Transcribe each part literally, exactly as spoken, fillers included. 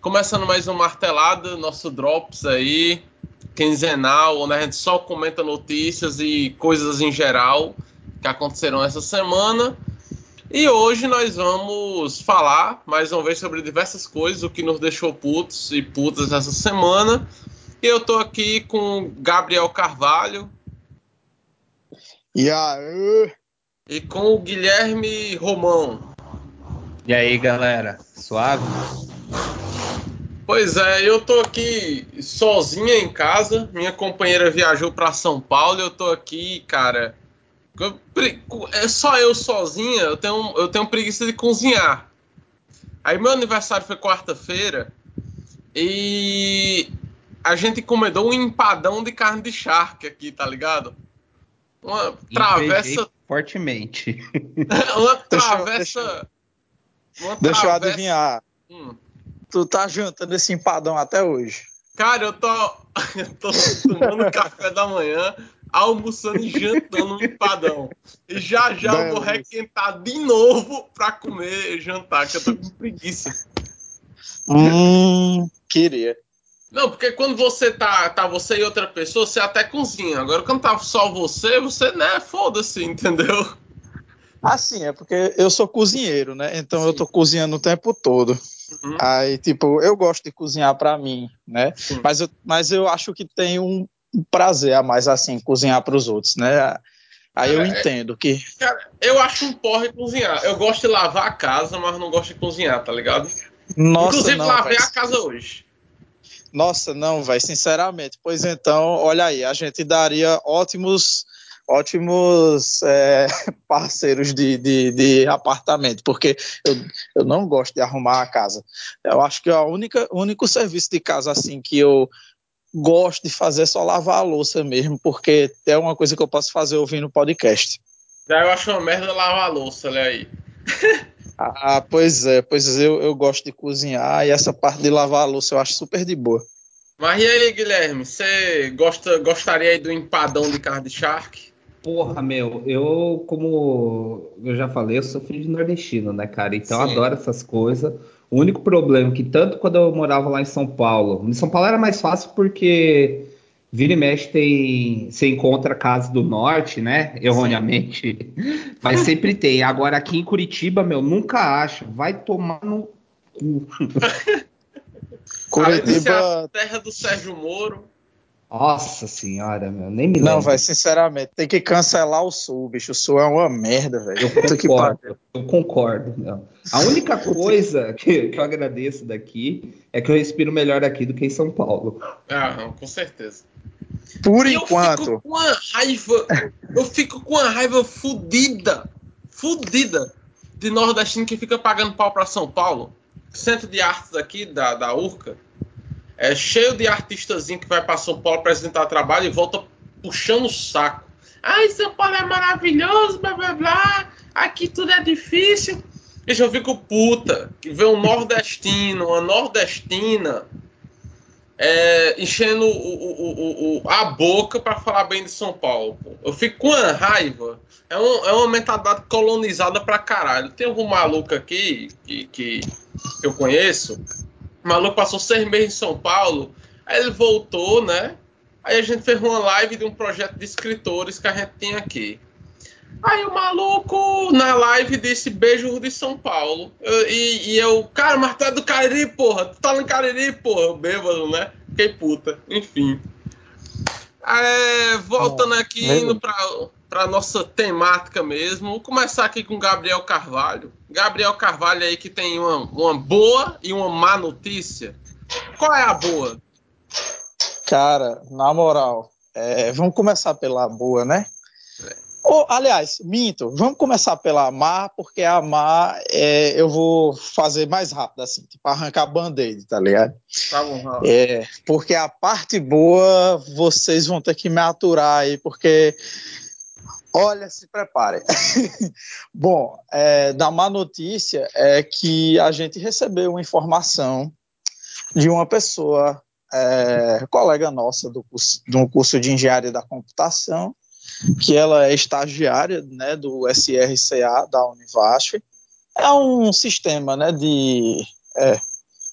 Começando mais um Martelada, nosso Drops aí, quinzenal, onde a gente só comenta notícias e coisas em geral que aconteceram essa semana. E hoje nós vamos falar mais uma vez sobre diversas coisas, o que nos deixou putos e putas essa semana. E eu tô aqui com Gabriel Carvalho. E aí? E com o Guilherme Romão. E aí, galera, suave? Pois é, eu tô aqui sozinha em casa. Minha companheira viajou para São Paulo. Eu tô aqui, cara. É só eu sozinha. Eu tenho, eu tenho preguiça de cozinhar. Aí meu aniversário foi quarta-feira e a gente encomendou um empadão de carne de charque aqui, tá ligado? Uma Invejei travessa, fortemente. uma Deixa eu, travessa, deixa, uma deixa eu travessa. adivinhar. Hum. Tu tá jantando esse empadão até hoje? Cara, eu tô, eu tô tomando café da manhã, almoçando e jantando um empadão. E já já eu vou Beleza. requentar de novo pra comer e jantar, que eu tô com preguiça. Hum, queria. Não, porque quando você tá, tá você e outra pessoa, você até cozinha. Agora, quando tá só você, você, né, foda-se, entendeu? Assim, é porque eu sou cozinheiro, né? Então Sim. eu tô cozinhando o tempo todo. Uhum. Aí, tipo, eu gosto de cozinhar pra mim, né? Sim. Mas eu, mas eu acho que tem um prazer a mais, assim, cozinhar pros outros, né? Aí eu Cara, é- entendo que... cara, eu acho um porre cozinhar. Eu gosto de lavar a casa, mas não gosto de cozinhar, tá ligado? Nossa, Inclusive, não, lavei velho. a casa hoje. Nossa, não, vai, sinceramente. Pois então, olha aí, a gente daria ótimos, ótimos é, parceiros de, de, de apartamento, porque eu, eu não gosto de arrumar a casa. Eu acho que a única, o único serviço de casa assim que eu gosto de fazer é só lavar a louça mesmo, porque é uma coisa que eu posso fazer ouvindo podcast. Já eu acho uma merda lavar a louça, olha aí. Ah, pois é, pois eu, eu gosto de cozinhar e essa parte de lavar a louça eu acho super de boa. Mas e aí, Guilherme, você gosta, gostaria aí do empadão de carne de charque? Porra, meu, eu, como eu já falei, eu sou filho de nordestino, né, cara? Então eu Sim. adoro essas coisas. O único problema é que tanto quando eu morava lá em São Paulo, em São Paulo era mais fácil porque vira e mexe tem, você encontra a Casa do Norte, né? Erroneamente. Mas sempre tem. Agora aqui em Curitiba, meu, nunca acha. Vai tomar no cu. Além de ser a Curitiba. terra do Sérgio Moro. Nossa senhora, meu, nem me Não, vai, lembro. sinceramente, tem que cancelar o Sul, bicho. O Sul é uma merda, velho. Eu Puta que pariu. concordo, eu concordo. Não. A única coisa que, que eu agradeço daqui é que eu respiro melhor aqui do que em São Paulo. Ah, não, com certeza. Por E eu fico enquanto, com uma raiva. Eu fico com uma raiva fudida. Fudida. De nordestino que fica pagando pau pra São Paulo. Centro de artes aqui da, da Urca. É cheio de artistazinho que vai pra São Paulo apresentar trabalho e volta puxando o saco. Ai, São Paulo é maravilhoso, blá blá blá. Aqui tudo é difícil. Deixa eu fico puta que vê um nordestino, uma nordestina é, enchendo o, o, o, o, a boca pra falar bem de São Paulo. Pô. Eu fico com uma raiva. É, um, é uma mentalidade colonizada pra caralho. Tem um maluco aqui que, que, que eu conheço. O maluco passou seis meses em São Paulo. Aí ele voltou, né? Aí a gente fez uma live de um projeto de escritores que a gente tem aqui. Aí o maluco na live disse beijo de São Paulo. Eu- e, e eu, cara, mas tu é do Cariri, porra. Tu tá no Cariri, porra. Bêbado, né? Fiquei puta. Enfim. É, voltando aqui, indo beleza. pra, pra nossa temática mesmo. Vou começar aqui com Gabriel Carvalho. Gabriel Carvalho aí que tem uma, uma boa e uma má notícia. Qual é a boa? Cara, na moral, é, vamos começar pela boa, né? Ou, aliás, minto, vamos começar pela má, porque a má é, eu vou fazer mais rápido, assim, tipo arrancar band-aid, tá ligado? Tá bom, Raul. É, porque a parte boa vocês vão ter que me aturar aí, porque olha, se prepare. Bom, é, da má notícia é que a gente recebeu uma informação de uma pessoa, é, colega nossa do curso, do curso de Engenharia da Computação, que ela é estagiária, né, do S R C A da Univasf. É um sistema, né, de é,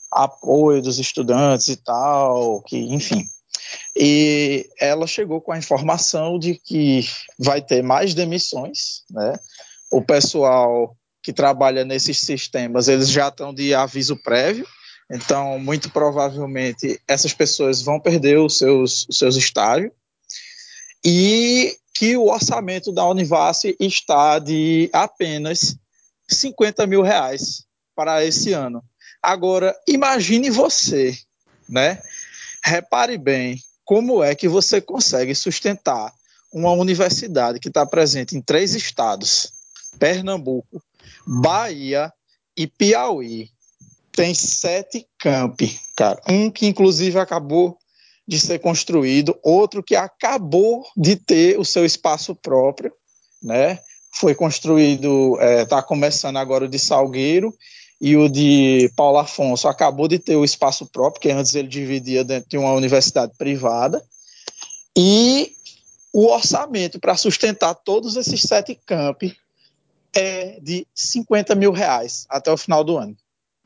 apoio dos estudantes e tal, que, enfim. E ela chegou com a informação de que vai ter mais demissões, né? O pessoal que trabalha nesses sistemas, eles já estão de aviso prévio, então, muito provavelmente, essas pessoas vão perder os seus, os seus estágios, e que o orçamento da Univasse está de apenas cinquenta mil reais para esse ano. Agora, imagine você, né? Repare bem como é que você consegue sustentar uma universidade que está presente em três estados, Pernambuco, Bahia e Piauí. Tem sete campi, cara. Um que, inclusive, acabou de ser construído, outro que acabou de ter o seu espaço próprio, né? Foi construído, está é, começando agora o de Salgueiro, e o de Paulo Afonso acabou de ter o espaço próprio, que antes ele dividia dentro de uma universidade privada, e o orçamento para sustentar todos esses sete campi é de cinquenta mil reais até o final do ano.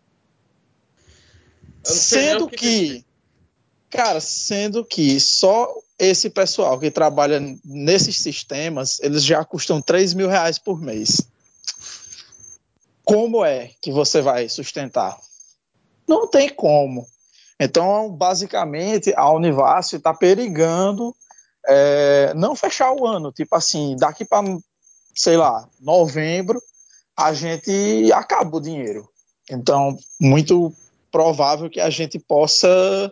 Sendo que, que cara, sendo que só esse pessoal que trabalha nesses sistemas, eles já custam três mil reais por mês. Como é que você vai sustentar? Não tem como. Então, basicamente, a Univasse está perigando é, não fechar o ano. Tipo assim, daqui para, sei lá, novembro, a gente acaba o dinheiro. Então, muito provável que a gente possa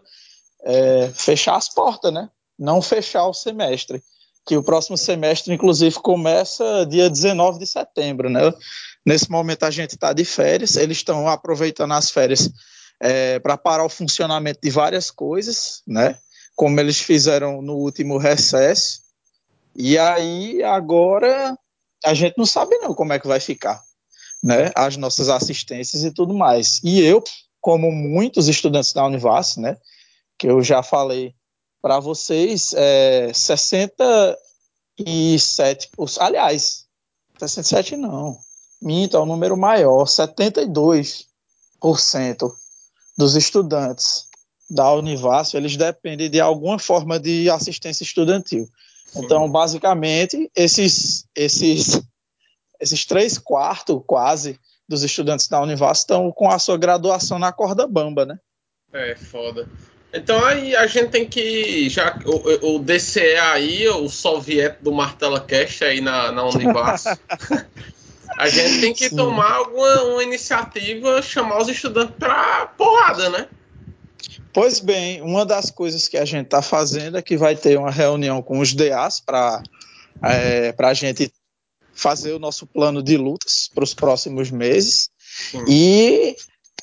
é, fechar as portas, né? Não fechar o semestre. Que o próximo semestre, inclusive, começa dia dezenove de setembro, né? Nesse momento a gente está de férias, eles estão aproveitando as férias é, para parar o funcionamento de várias coisas, né? Como eles fizeram no último recesso. E aí, agora, a gente não sabe não como é que vai ficar, né? As nossas assistências e tudo mais. E eu, como muitos estudantes da Univasse, né? Que eu já falei para vocês, é, sessenta e sete por cento, aliás, sessenta e sete não, minto, é um número maior, setenta e dois por cento dos estudantes da Univasse, eles dependem de alguma forma de assistência estudantil. Sim. Então, basicamente, esses, esses, esses três quartos, quase, dos estudantes da Univasse estão com a sua graduação na corda bamba, né? É, foda. Então aí a gente tem que, já o, o D C E aí, o soviético do Martela Cast aí na, na Univasse, a gente tem que Sim. tomar alguma uma iniciativa, chamar os estudantes pra porrada, né? Pois bem, uma das coisas que a gente está fazendo é que vai ter uma reunião com os D As para é, a gente fazer o nosso plano de lutas para os próximos meses. Sim. E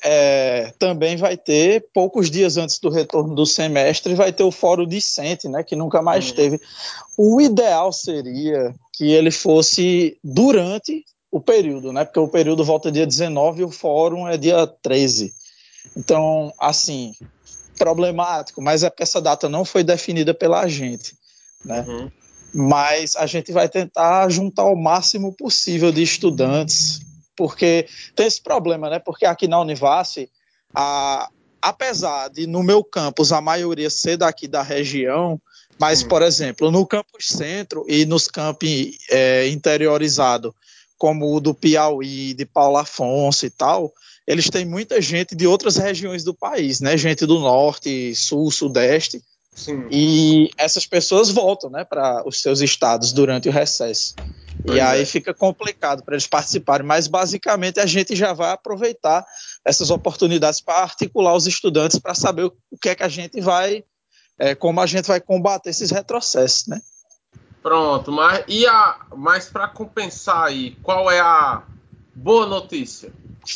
é, também vai ter, poucos dias antes do retorno do semestre, vai ter o Fórum Discente, né, que nunca mais uhum. teve. O ideal seria que ele fosse durante o período, né, porque o período volta dia dezenove e o Fórum é dia treze. Então, assim, problemático, mas é porque essa data não foi definida pela gente, né? Uhum. Mas a gente vai tentar juntar o máximo possível de estudantes, porque tem esse problema, né? Porque aqui na Univasse, a, apesar de no meu campus a maioria ser daqui da região, mas, por exemplo, no campus centro e nos campi é, interiorizados, como o do Piauí, de Paulo Afonso e tal, eles têm muita gente de outras regiões do país, né? Gente do norte, sul, sudeste. Sim. E essas pessoas voltam, né, para os seus estados durante o recesso. Pois e aí é. Fica complicado para eles participarem, mas basicamente a gente já vai aproveitar essas oportunidades para articular os estudantes para saber o, o que é que a gente vai, é, como a gente vai combater esses retrocessos, né? Pronto, mas e a, mas para compensar aí, qual é a boa notícia?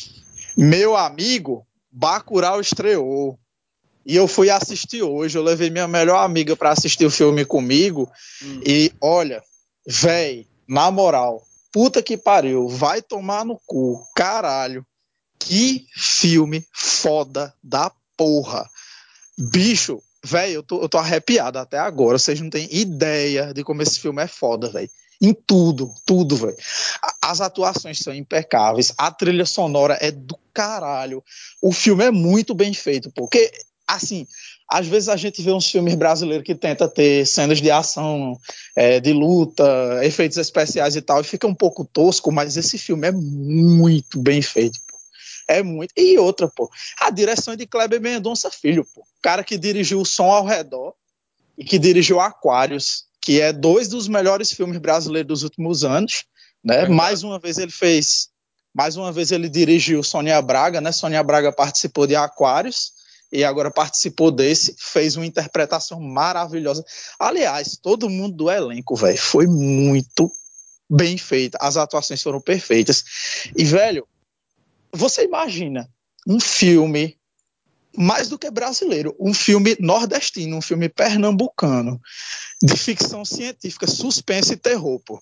Meu amigo, Bacurau estreou. E eu fui assistir hoje, eu levei minha melhor amiga para assistir o filme comigo. Hum. E olha, véi, na moral, puta que pariu, vai tomar no cu, caralho. Que filme foda da porra. Bicho, véi, eu tô, eu tô arrepiado até agora. Vocês não têm ideia de como esse filme é foda, véi. em tudo, tudo, velho. As atuações são impecáveis, a trilha sonora é do caralho. O filme é muito bem feito, porque, assim, às vezes a gente vê uns filmes brasileiros que tenta ter cenas de ação, é, de luta, efeitos especiais e tal, e fica um pouco tosco, mas esse filme é muito bem feito, pô. É muito. E outra, pô, a direção é de Kleber Mendonça Filho, pô. O cara que dirigiu O Som ao Redor e que dirigiu Aquários, que é dois dos melhores filmes brasileiros dos últimos anos, né? Mais uma vez ele fez, mais uma vez ele dirigiu Sônia Braga, né? Sônia Braga participou de Aquários e agora participou desse, fez uma interpretação maravilhosa. Aliás, todo mundo do elenco, velho, foi muito bem feita, as atuações foram perfeitas. E, velho, você imagina um filme mais do que brasileiro, um filme nordestino, um filme pernambucano, de ficção científica, suspense e terror, pô.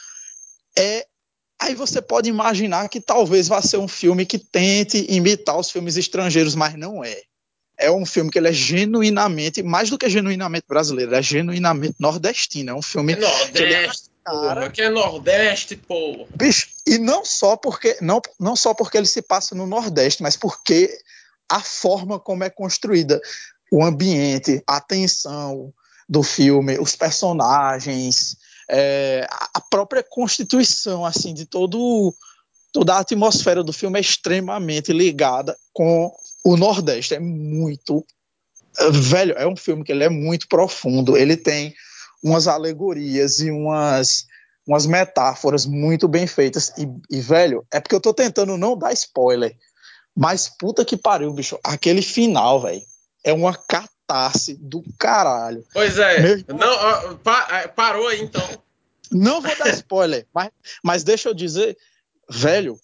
É, aí você pode imaginar que talvez vá ser um filme que tente imitar os filmes estrangeiros, mas não é. É um filme que ele é genuinamente, mais do que genuinamente brasileiro, é genuinamente nordestino. É um filme É que ele é Nordeste, porra, que é Nordeste, porra. Bicho, e não só porque não, não só porque ele se passa no Nordeste, mas porque a forma como é construída, o ambiente, a tensão do filme, os personagens, é, a própria constituição assim de todo toda a atmosfera do filme é extremamente ligada com o Nordeste. É muito velho, é um filme que ele é muito profundo. Ele tem umas alegorias e umas umas metáforas muito bem feitas. E, e, velho, é porque eu tô tentando não dar spoiler, mas puta que pariu, bicho. Aquele final, velho, é uma catarse do caralho. Pois é. Meu irmão, Não, ó, pa- parou aí, então. não vou dar spoiler, mas, mas deixa eu dizer, velho,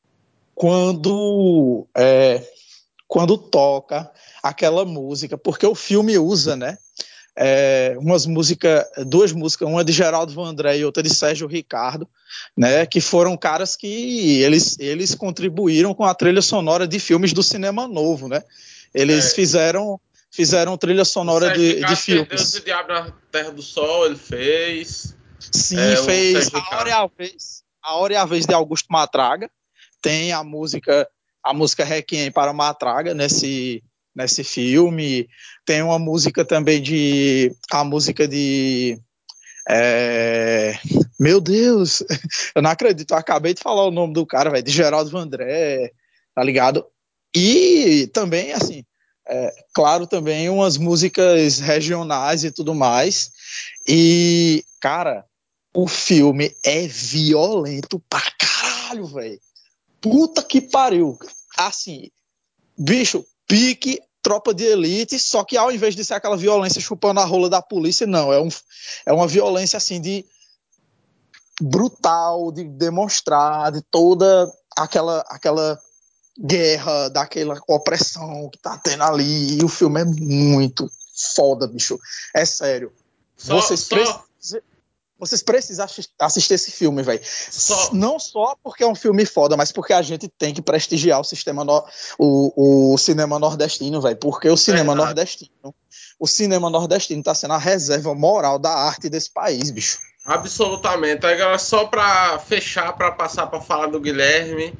quando, é, quando toca aquela música, porque o filme usa, né? É, umas músicas, duas músicas, uma de Geraldo Vandré e outra de Sérgio Ricardo, né, que foram caras que eles, eles contribuíram com a trilha sonora de filmes do cinema novo, né? Eles É, fizeram, fizeram trilha o sonora Sérgio de, de Ricardo fez Deus e o filmes. Diabo na Terra do Sol, ele fez. Sim, É, o fez Sérgio A Hora é Ricardo. a Vez, A Hora é a Vez de Augusto Matraga, tem a música a música Requiem para Matraga nesse nesse filme, tem uma música também de a música de é... meu Deus, eu não acredito, eu acabei de falar o nome do cara, velho, de Geraldo Vandré, tá ligado? E também, assim, é, claro, também umas músicas regionais e tudo mais. E, cara, o filme é violento pra caralho, velho. Puta que pariu. Assim, bicho, pique Tropa de Elite, só que ao invés de ser aquela violência chupando a rola da polícia, não, é, um, é uma violência assim de brutal, de demonstrar de toda aquela aquela guerra, daquela opressão que tá tendo ali, e o filme é muito foda, bicho. É sério. Só, Vocês precisam só, vocês precisam assistir esse filme, velho. só. Não só porque é um filme foda, mas porque a gente tem que prestigiar o sistema no, o, o cinema nordestino, velho. Porque o cinema Verdade. nordestino, o cinema nordestino tá sendo a reserva moral da arte desse país, bicho. Absolutamente. Agora, só para fechar, para passar para falar do Guilherme,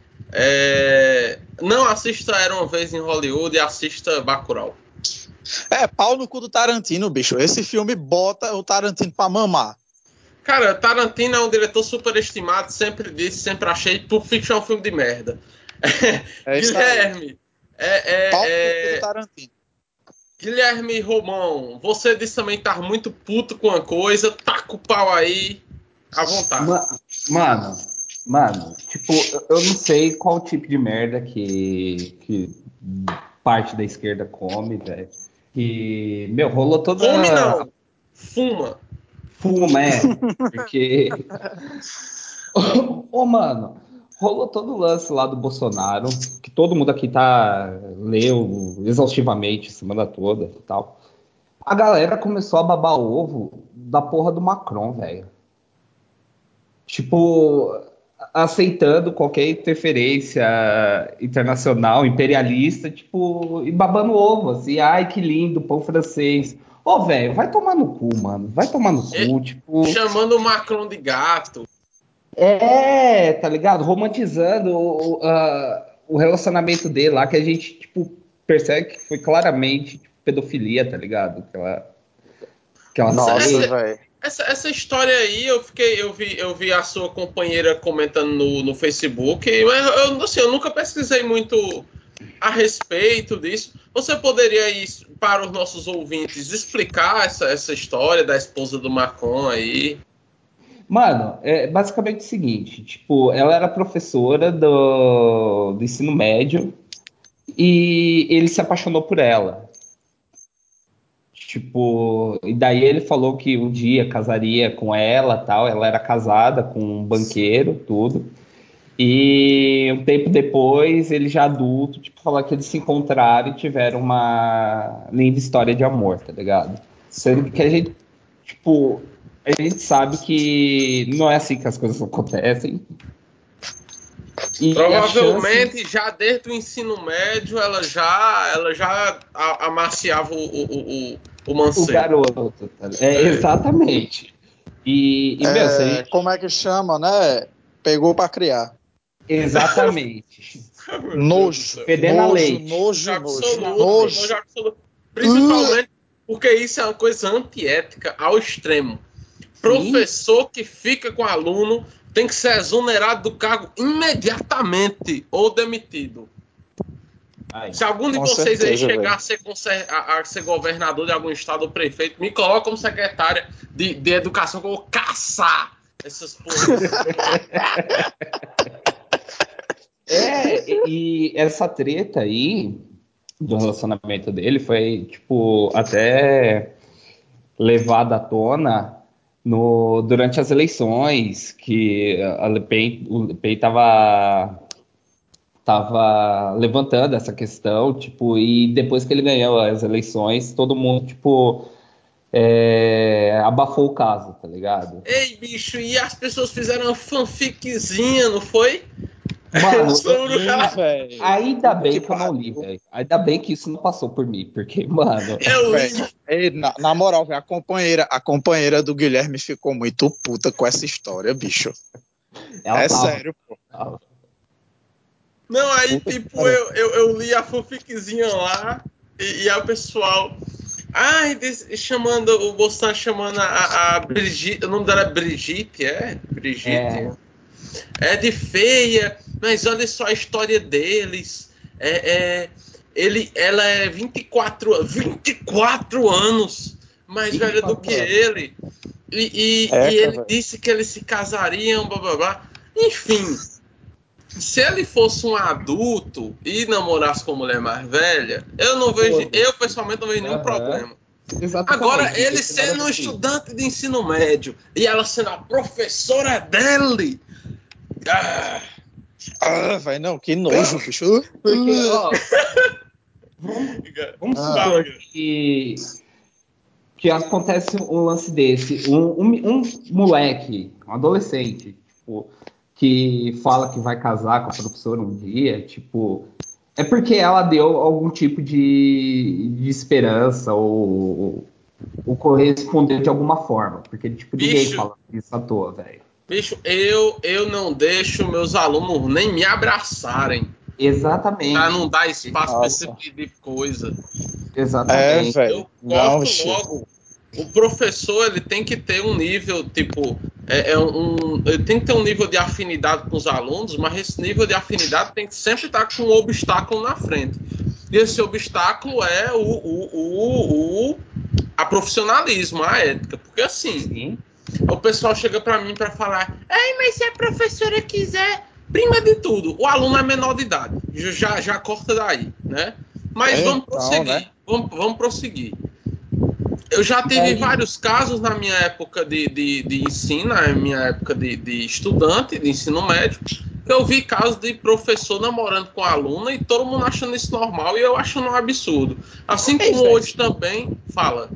é... não assista Era Uma Vez em Hollywood e assista Bacurau. É, pau no cu do Tarantino, bicho. Esse filme bota o Tarantino pra mamar. Cara, Tarantino é um diretor superestimado, sempre disse, sempre achei. Pulp Fiction é um filme de merda. É isso aí. Guilherme, é, Pau no cu do é, é... Tarantino. Guilherme Romão, você disse também estar muito puto com a coisa, taca o pau aí, à vontade. Ma- Mano, mano, tipo, eu- eu não sei qual tipo de merda que, que parte da esquerda come, velho. E, meu, rolou Come toda não, fuma. fuma, é, porque, ô, mano, rolou todo o lance lá do Bolsonaro, que todo mundo aqui tá, leu exaustivamente semana toda e tal. A galera começou a babar ovo da porra do Macron, velho. Tipo, aceitando qualquer interferência internacional, imperialista, tipo, e babando ovo, assim, ai que lindo, pão francês. Ô, velho, vai tomar no cu, mano. Vai tomar no cu, E, tipo. chamando o Macron de gato. É, tá ligado? Romantizando o, a- o relacionamento dele lá, que a gente, tipo, percebe que foi claramente tipo, pedofilia, tá ligado? Aquela, aquela Essa, Nossa, treta. essa, velho. essa, essa história aí, eu fiquei, eu vi, eu vi a sua companheira comentando no, no Facebook, mas eu, assim, eu nunca pesquisei muito a respeito disso. Você poderia aí, para os nossos ouvintes, explicar essa, essa história da esposa do Macron aí? Mano, é basicamente o seguinte, tipo, ela era professora do, do ensino médio e ele se apaixonou por ela. Tipo, e daí ele falou que um dia casaria com ela, tal. Ela era casada com um banqueiro, tudo. E um tempo depois, ele já adulto, tipo, falou que eles se encontraram e tiveram uma linda história de amor, tá ligado? Sendo que a gente, tipo, a gente sabe que não é assim que as coisas acontecem. E a chance. Provavelmente já desde o ensino médio ela já, ela já a- amaciava o, o, o, o O mancebo. garoto, tá ligado? É, É. exatamente. E, e meu, se a É, gente. como é que chama, né? Pegou pra criar. Exatamente. Meu Deus do Nojo, céu. Fedendo a nojo, leite. Nojo nojo, nojo, absoluto, nojo nojo. absoluto. Principalmente porque isso é uma coisa antiética ao extremo. Sim. Professor que fica com aluno tem que ser exonerado do cargo imediatamente ou demitido. Ai. Se algum de Com vocês aí certeza, chegar velho. a ser, conser- a- a ser governador de algum estado ou prefeito, me coloca como secretária de, de educação que eu vou caçar essas porra desses moleques. É, e e essa treta aí do relacionamento dele foi, tipo, até levada à tona no, durante as eleições, que a Le Pen, o Le Pen tava, tava levantando essa questão, tipo, e depois que ele ganhou as eleições, todo mundo, tipo, é, abafou o caso, tá ligado? Ei, bicho, e as pessoas fizeram uma fanficzinha, não foi? Mano, Eles eu, foram no Sim, relato. velho. ainda Puta que bem que eu não li, pariu. velho. Ainda bem que isso não passou por mim, porque, mano, Eu Véi, li. ei, na, na moral, véi, a companheira, a companheira do Guilherme ficou muito puta com essa história, bicho. ela É tava. sério, pô. tava. Não, aí, Puta que tipo, pariu. eu, eu, eu li a fanficzinha lá e, e aí o pessoal. Ai, des- chamando, o Bolsonaro chamando a, a Brigitte, o nome dela é Brigitte, é? Brigitte? É, É de feia, mas olha só a história deles. É, é, ele, ela é vinte e quatro, vinte e quatro anos mais velha do que vinte e quatro anos. ele. E, e, e Eca, ele velho. disse que eles se casariam, blá blá blá. Enfim, se ele fosse um adulto e namorasse com uma mulher mais velha, eu não vejo, eu Foda-se. pessoalmente não vejo nenhum Aham. problema. Agora, Exatamente, não ele tem nada a sendo um ver com isso. estudante de ensino médio e ela sendo a professora dele. Ah, Ah, velho, não, que nojo, bicho. Porque, ó, vamos, vamos Ah, fala, supor cara. que, que acontece um lance desse. Um, um, um moleque, um adolescente, tipo, que fala que vai casar com a professora um dia, tipo, é porque ela deu algum tipo de, de esperança ou, ou correspondeu de alguma forma. Porque, tipo, ninguém Bicho, fala isso à toa, velho. bicho, eu, eu não deixo meus alunos nem me abraçarem pra não Exatamente. dar espaço pra esse nossa. tipo de coisa. É, Exatamente. velho. Eu Não, corto xi. logo. O professor ele tem que ter um nível, tipo, é, é um, ele tem que ter um nível de afinidade com os alunos, mas esse nível de afinidade tem que sempre estar com um obstáculo na frente. E esse obstáculo é o, o, o, o a profissionalismo, a ética. Porque assim, Sim. o pessoal chega para mim para falar: Ei, mas se a professora quiser, prima de tudo, o aluno é menor de idade. Já, já corta daí, né? Mas É, vamos então, né? prosseguir. Vamos, vamos prosseguir. Eu já E tive aí, vários casos na minha época de, de, de ensino, na minha época de, de estudante, de ensino médio, que eu vi casos de professor namorando com aluna e todo mundo achando isso normal e eu achando um absurdo. Assim Ei, como velho. hoje também, fala.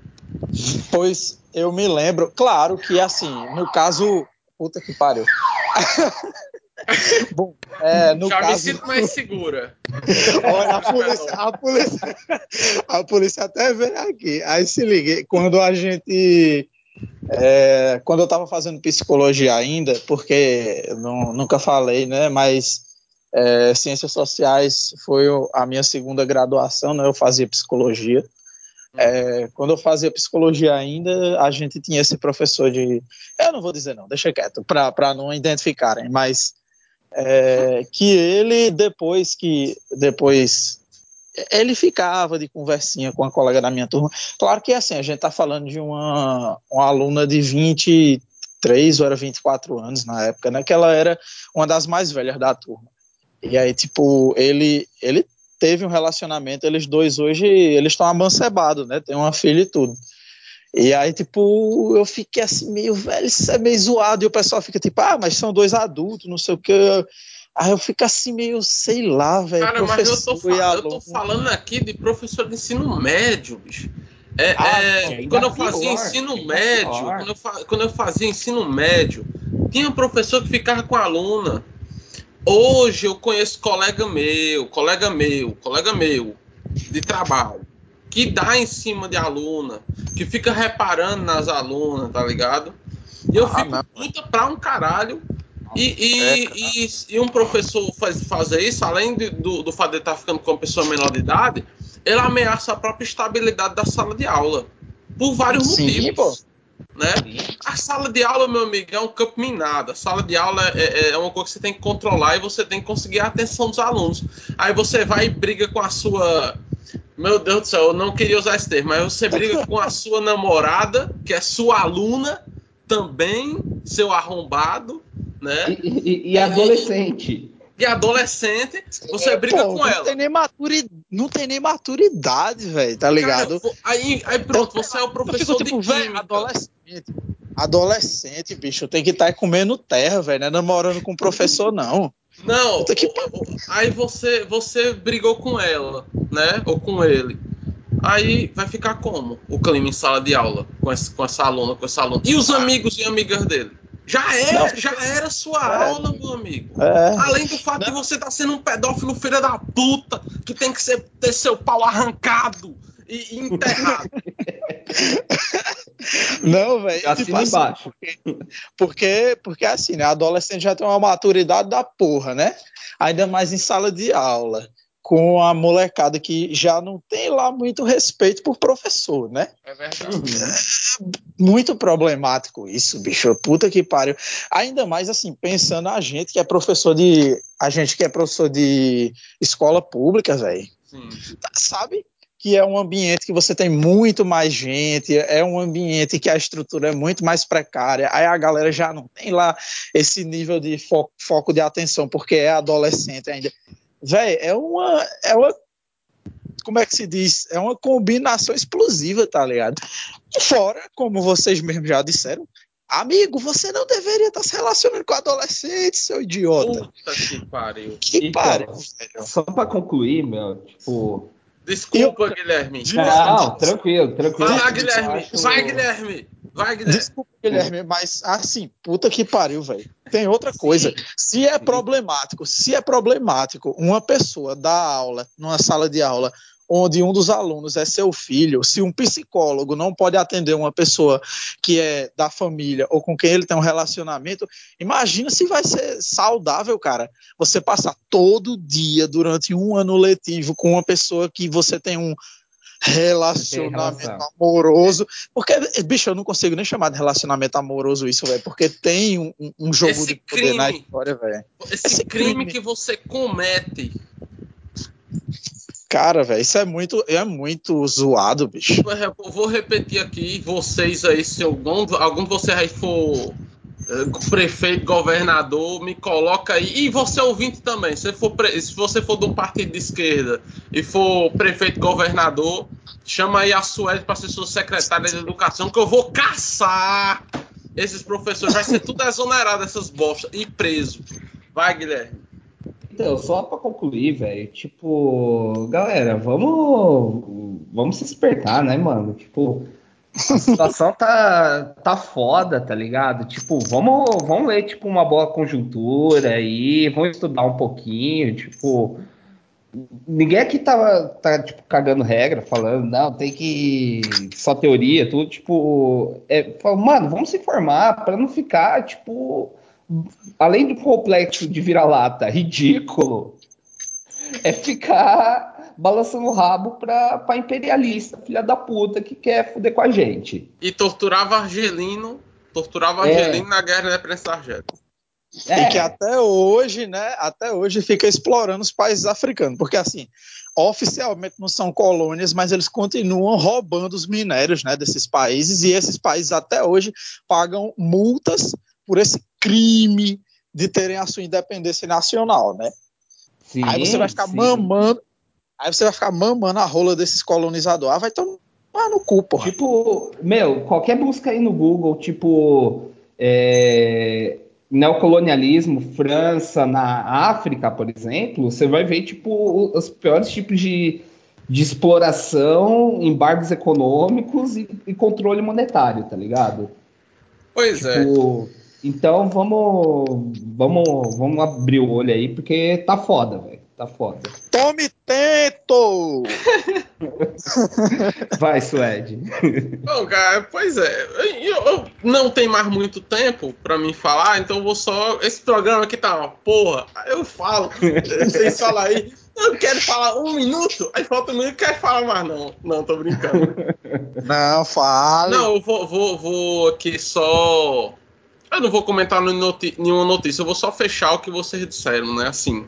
Pois eu me lembro, claro que assim, no caso. Puta que pariu. Bom, é, no Já me caso... sinto mais segura. Olha, a polícia, a polícia, a polícia até veio aqui. Aí se liga, quando a gente... É, quando eu estava fazendo psicologia ainda, porque não, nunca falei, né? Mas é, ciências sociais foi a minha segunda graduação, né? Eu fazia psicologia. É, quando eu fazia psicologia ainda, a gente tinha esse professor de... Eu não vou dizer não, deixa quieto, para não identificarem, mas é, que ele, depois que... depois ele ficava de conversinha com a colega da minha turma. Claro que assim, a gente está falando de uma, uma aluna de vinte e três ou era vinte e quatro anos na época, né? Que ela era uma das mais velhas da turma. E aí, tipo, ele, ele teve um relacionamento, eles dois hoje, eles estão amancebados, né? Tem uma filha e tudo. E aí, tipo, eu fiquei assim, meio velho, isso é meio zoado. E o pessoal fica tipo, ah, mas são dois adultos, não sei o que. Aí eu fico assim, meio, sei lá, velho, Cara, mas eu tô, professor e eu tô aluno. falando aqui de professor de ensino médio, bicho. É, Ah, é, É ainda quando eu fazia pior, ensino ainda médio, pior. quando eu, fa- quando eu fazia ensino médio, tinha um professor que ficava com a aluna. Hoje eu conheço colega meu, colega meu, colega meu de trabalho, que dá em cima de aluna, que fica reparando nas alunas, tá ligado? E eu ah, fico não. puta pra um caralho. E, É, e, e, e um professor faz, fazer isso, além de, do, do fato de estar ficando com uma pessoa menor de idade, ele ameaça a própria estabilidade da sala de aula. Por vários sim, pô. motivos. Né? A sala de aula, meu amigo, é um campo minado. A sala de aula é, é, é uma coisa que você tem que controlar e você tem que conseguir a atenção dos alunos. Aí você vai e briga com a sua. Meu Deus do céu, eu não queria usar esse termo, mas você briga com a sua namorada, que é sua aluna, também, seu arrombado, E, né? e, e E, adolescente. e adolescente, você É, briga pô, com não tem ela. nem maturidade, não tem nem maturidade, velho, tá Cara, ligado? aí, aí Eu, pronto, você é o eu fico professor de tipo, velho, química. adolescente. Adolescente, bicho, tem que estar comendo terra, velho, não é namorando com professor, não. Não, Puta que o- o- aí você, você brigou com ela, né? Ou com ele. Aí vai ficar como o clima em sala de aula com essa, com essa aluna, com essa aluna. E os amigos e amigas dele? Já Não, é, já fica. era sua É, aula, meu amigo. é. Além do fato de Não, você estar sendo um pedófilo filha da puta, que tem que ser, ter seu pau arrancado e, e enterrado. não, velho, tipo Assina assim, embaixo. porque, porque assim, né, adolescente já tem uma maturidade da porra, né? Ainda mais em sala de aula, com a molecada que já não tem lá muito respeito por professor, né? É verdade. Uhum. Muito problemático isso, bicho. Puta que pariu. Ainda mais assim, pensando a gente que é professor de. A gente que é professor de escola pública, velho. Sim. Sabe? Que é um ambiente que você tem muito mais gente, é um ambiente que a estrutura é muito mais precária. Aí a galera já não tem lá esse nível de foco, foco de atenção, porque é adolescente ainda. Véi, é uma, é uma. Como é que se diz? É uma combinação explosiva, tá ligado? E fora, como vocês mesmos já disseram, amigo, você não deveria estar se relacionando com adolescente, seu idiota. Puta que pariu. Que pariu, Então, velho. só pra concluir, meu, tipo. E Desculpa, Guilherme. de, Não, de, tranquilo, Vai tranquilo. lá, Tipo, eu Guilherme. acho. Vai, Guilherme. Vai, Guilherme. Desculpa, Guilherme, mas assim, puta que pariu, velho. Tem outra coisa. Sim. Se é problemático, se é problemático uma pessoa dar aula numa sala de aula onde um dos alunos é seu filho, se um psicólogo não pode atender uma pessoa que é da família ou com quem ele tem um relacionamento, imagina se vai ser saudável, cara. Você passar todo dia durante um ano letivo com uma pessoa que você tem um Tem relacionamento relação. amoroso, porque, bicho, eu não consigo nem chamar de relacionamento amoroso isso, velho, porque tem um, um jogo Esse de poder na crime, história, velho. esse Esse crime crime, que você comete. cara, velho, isso é muito, é muito zoado, bicho. Eu vou repetir aqui, vocês aí, se algum, algum de vocês aí for eh, prefeito, governador, me coloca aí. E você ouvinte também, se, for pre- se você for de um partido de esquerda e for prefeito, governador, chama aí a Sueli para ser sua secretária de educação, que eu vou caçar esses professores. Vai ser tudo exonerado, essas bostas, e preso. Vai, Guilherme. Então, só pra concluir, velho, tipo, galera, vamos, vamos se despertar, né, mano? Tipo, A situação tá, tá foda, tá ligado? Tipo, vamos, vamos ler, tipo, uma boa conjuntura aí, vamos estudar um pouquinho, tipo... Ninguém aqui tá, tá, tipo, cagando regra, falando, não, tem que... Só teoria, tudo, tipo... É, fala, mano, vamos se informar pra não ficar, tipo... Além do complexo de vira-lata ridículo, é ficar balançando o rabo pra, pra imperialista, filha da puta, que quer foder com a gente. E torturava Argelino, torturava É, Argelino na guerra da independência da Argélia. E que é, até hoje, né, até hoje fica explorando os países africanos, porque assim, oficialmente não são colônias, mas eles continuam roubando os minérios, né, desses países, e esses países até hoje pagam multas por esse crime de terem a sua independência nacional, né? Aí você vai sim, ficar sim. mamando, aí você vai ficar mamando a rola desses colonizadores. Ah, vai tomar no cu, porra. Tipo, meu, qualquer busca aí no Google, tipo, é, neocolonialismo, França, na África, por exemplo, você vai ver, tipo, os piores tipos de, de exploração, embargos econômicos e, e controle monetário, tá ligado? Pois é. Tipo, então vamos, vamos, vamos abrir o olho aí, porque tá foda, velho, tá foda. Tome tento! Vai, Suede. Bom, cara, pois é. Eu, eu não tenho mais muito tempo pra mim falar, então eu vou só. Esse programa aqui tá uma porra. Aí eu falo, vocês falam aí, eu quero falar um minuto, aí falta um minuto, eu quero falar mais não. Não, tô brincando. Não, fale. Não, eu vou, vou, vou aqui só. Eu não vou comentar noti nenhuma notícia, eu vou só fechar o que vocês disseram, né? Assim.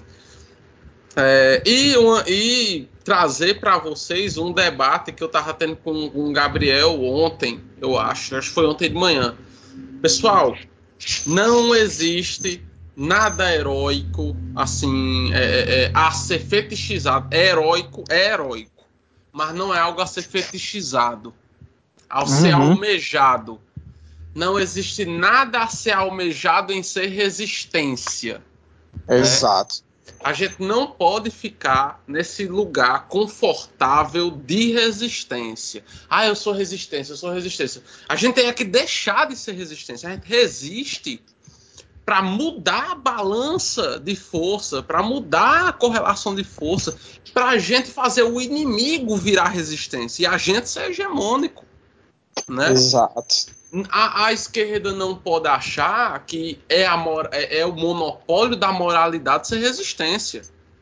É, e, uma, e trazer para vocês um debate que eu estava tendo com, com o Gabriel ontem, eu acho, acho que foi ontem de manhã. Pessoal, não existe nada heróico assim é, é, é, a ser fetichizado. É heróico, é heróico, mas não é algo a ser fetichizado, ao ser Uhum. almejado. Não existe nada a ser almejado em ser resistência, né? Exato. A gente não pode ficar nesse lugar confortável de resistência. Ah, eu sou resistência, eu sou resistência. A gente tem que deixar de ser resistência. A gente resiste para mudar a balança de força, para mudar a correlação de força, para a gente fazer o inimigo virar resistência e a gente ser hegemônico, né? Exato. A, a esquerda não pode achar que é, a, é, é o monopólio da moralidade ser resistência.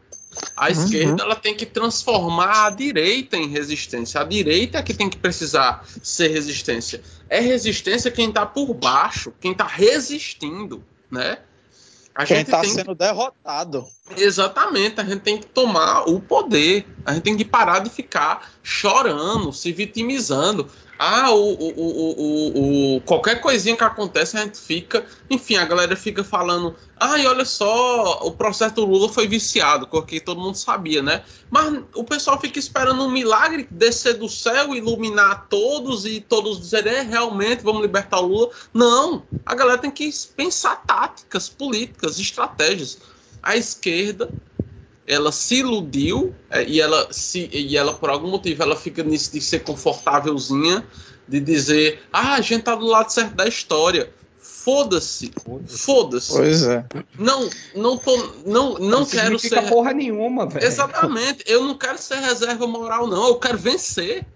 A Uhum. esquerda ela tem que transformar a direita em resistência. A direita é que tem que precisar ser resistência. É resistência quem está por baixo, quem está resistindo, né? A Quem gente está tem que sendo derrotado. Exatamente, a gente tem que tomar o poder. A gente tem que parar de ficar chorando, se vitimizando. Ah, o, o, o, o, o qualquer coisinha que acontece, a gente fica. Enfim, a galera fica falando. Ai, olha só, o processo do Lula foi viciado, porque todo mundo sabia, né? Mas o pessoal fica esperando um milagre descer do céu, iluminar todos e todos dizerem, é, realmente, vamos libertar o Lula. Não, a galera tem que pensar táticas, políticas, estratégias. A esquerda ela se iludiu é, e ela se e ela por algum motivo ela fica nisso de ser confortávelzinha, de dizer ah, a gente tá do lado certo da história. Foda-se, foda-se. Pois é. Não, não tô, não, Não não quero significa ser porra nenhuma, velho. exatamente. Eu não quero ser reserva moral, não. Eu quero vencer.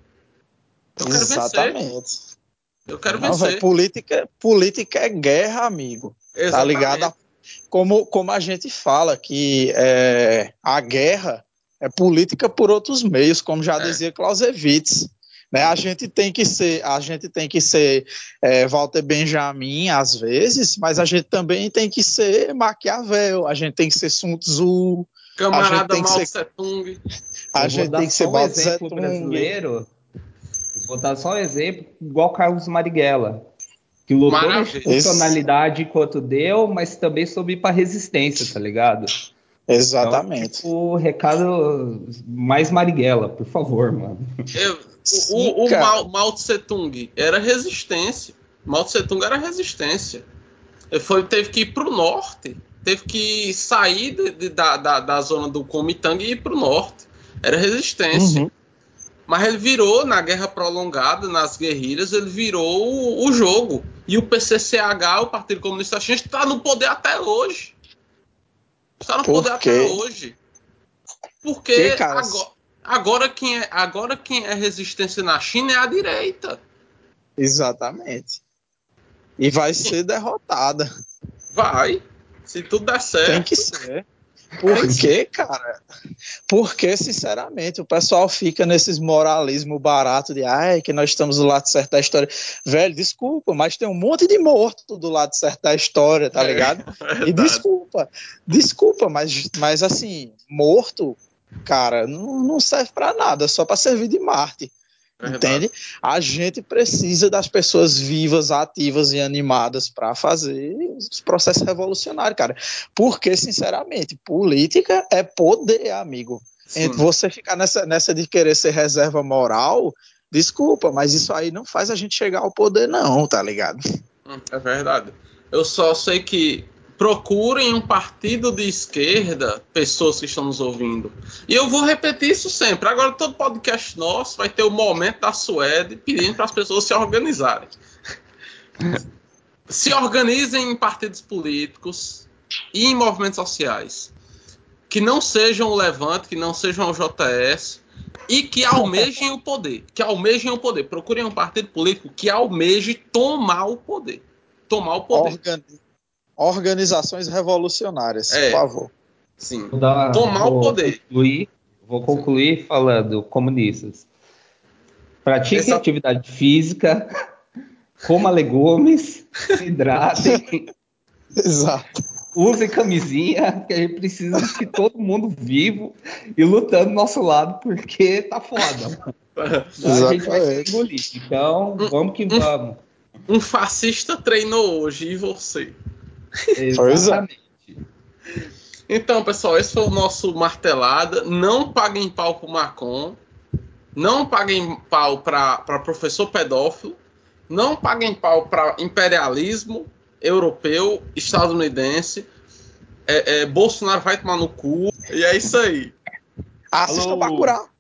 Eu quero vencer. Exatamente. Eu quero Não, velho, vencer. política, política é guerra, amigo. Tá ligado? Exatamente. Como, como a gente fala que é, a guerra é política por outros meios, como já É. dizia Clausewitz. Né? A gente tem que ser, a gente tem que ser é, Walter Benjamin às vezes, mas a gente também tem que ser Maquiavel, a gente tem que ser Sun Tzu, a gente Camarada tem que Mao ser, Tse Tung. a Eu vou gente dar tem que ser só um Bao Tse exemplo Tung. brasileiro. Vou dar só um exemplo, igual Carlos Marighella, que lutou na Maravilha. Esse, institucionalidade enquanto deu, mas também soube ir para resistência, tá ligado? Então, exatamente. tipo, recado mais Marighella, por favor, mano. Eu, Sim, o, o cara. Mao, Mao Tse Tung era resistência. Mao Tse Tung era resistência. Ele foi, teve que ir para o norte. Teve que sair de, de, da, da, da zona do Kuomintang e ir para o norte. Era resistência. Uhum. Mas ele virou, na guerra prolongada, nas guerrilhas, ele virou o, o jogo. E o P C C H, o Partido Comunista Chinês, está no poder até hoje. Está no Por poder quê? até hoje. Porque Que, cara, agora, agora, quem é, agora quem é resistência na China é a direita. exatamente. E vai ser derrotada. Vai. Se tudo der certo. Tem que ser. Por quê, cara? Porque, sinceramente, o pessoal fica nesses moralismo barato de ai, que nós estamos do lado certo da história. Velho, desculpa, mas tem um monte de morto do lado certo da história, tá ligado? É, e desculpa, desculpa, mas, mas assim, morto, cara, não, não serve pra nada, só pra servir de Marte. Verdade. Entende? A gente precisa das pessoas vivas, ativas e animadas para fazer os processos revolucionários, cara. Porque, sinceramente, política é poder, amigo. Sim. Você ficar nessa, nessa de querer ser reserva moral, desculpa, mas isso aí não faz a gente chegar ao poder, não, tá ligado? É verdade. Eu só sei que procurem um partido de esquerda, pessoas que estão nos ouvindo. E eu vou repetir isso sempre. Agora, todo podcast nosso vai ter o momento da Suede pedindo para as pessoas se organizarem. Se organizem em partidos políticos e em movimentos sociais. Que não sejam o Levante, que não sejam o J S e que almejem o poder. Que almejem o poder. Procurem um partido político que almeje tomar o poder. Tomar o poder. Organi- Organizações revolucionárias, é, por favor. Sim. Vou dar, Tomar vou o poder. Concluir, vou concluir sim. falando comunistas. Pratiquem Exato. atividade física, coma legumes, se hidratem. Exato. Usem camisinha, que a gente precisa de todo mundo vivo e lutando do nosso lado, porque tá foda. Então, a gente vai ser engolido. Então, um, vamos que um, vamos. Um fascista treinou hoje, e você? Exatamente. Então, pessoal, esse foi o nosso Martelada. Não paguem pau pro Macron. Não paguem pau para professor pedófilo. Não paguem pau para imperialismo europeu, estadunidense. É, é, Bolsonaro vai tomar no cu. E é isso aí. Assistam Bacurau.